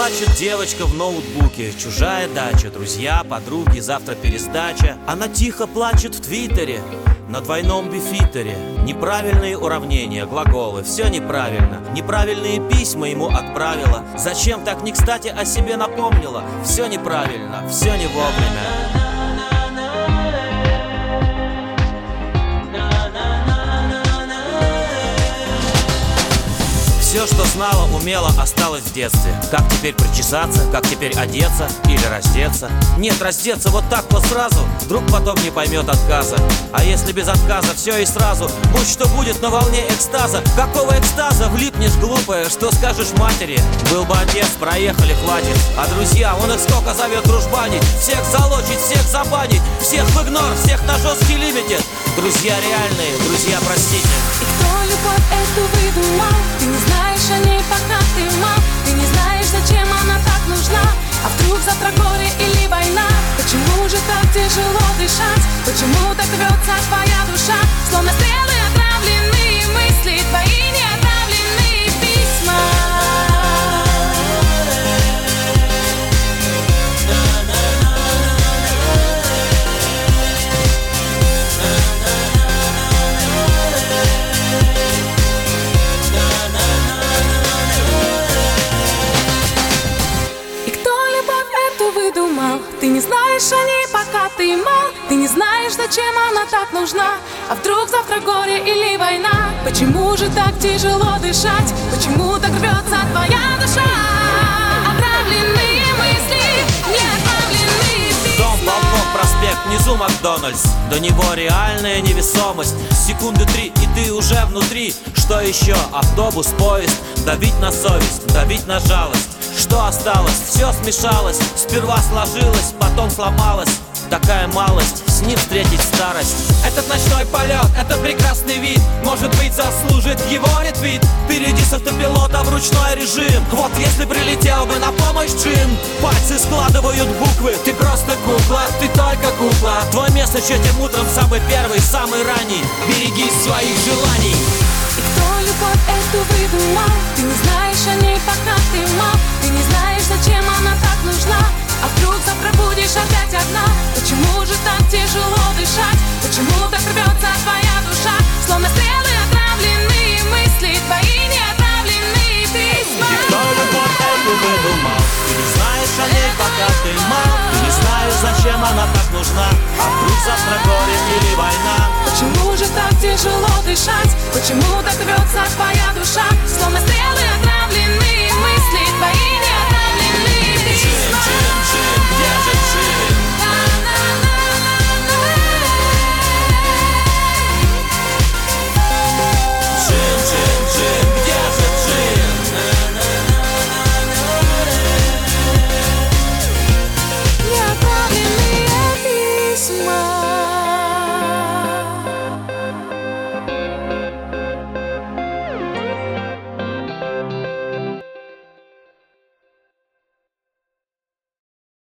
плачет девочка в ноутбуке. Чужая дача, друзья, подруги, завтра пересдача. Она тихо плачет в твиттере на двойном бифитере. Неправильные уравнения, глаголы, все неправильно. Неправильные письма ему отправила. Зачем так не кстати о себе напомнила? Все неправильно, все не вовремя. Все, что знала, умела, осталось в детстве. Как теперь причесаться, как теперь одеться или раздеться? Нет, раздеться вот так вот сразу, вдруг потом не поймет отказа. А если без отказа все и сразу, будь что будет на волне экстаза. Какого экстаза? Влипнешь, глупая, что скажешь матери? Был бы отец, проехали, хватит. А друзья, он их сколько зовет дружбанить. Всех залочить, всех забанить, всех в игнор, всех на жесткий лимитед. Друзья реальные, друзья, простите. И кто любовь эту выдумал? Ты не знаешь о ней, пока ты мал. Ты не знаешь, зачем она так нужна. А вдруг завтра горе или война? Почему же так тяжело дышать? Почему так рвется твоя душа? Словно стрелы отравленные мысли, твои неотправленные письма. Ты не знаешь о ней, пока ты мал. Ты не знаешь, зачем она так нужна. А вдруг завтра горе или война? Почему же так тяжело дышать? Почему так рвется твоя душа? Отравленные мысли, неотправленные письма. Дом, балкон, проспект, внизу Макдональдс. До него реальная невесомость. Секунды 3, и ты уже внутри. Что еще? Автобус, поезд. Давить на совесть, давить на жалость. Что осталось? Все смешалось. Сперва сложилось, потом сломалось. Такая малость, с ним встретить старость. Этот ночной полет, этот прекрасный вид, может быть, заслужит его ретвит. Впереди с автопилота в ручной режим. Вот если прилетел бы на помощь джин. Пальцы складывают буквы. Ты просто кукла, ты только кукла. Твой месяц этим утром самый первый, самый ранний. Берегись своих желаний. И кто любовь эту выдумал? Ты не знаешь о ней, пока ты мал. Ты не знаешь, зачем она так нужна. А вдруг завтра будешь опять одна? Почему же так тяжело дышать? Почему так рвется твоя душа? Словно стрелы отравленные мысли, твои неотправленные письма. И кто любовь эту выдумал? Ты не знаешь о ней, пока ты мал. Ты не знаешь, зачем она так нужна. А вдруг завтра горе или война? Почему же так тяжело дышать? Почему так рвется твоя душа? Словно стрелы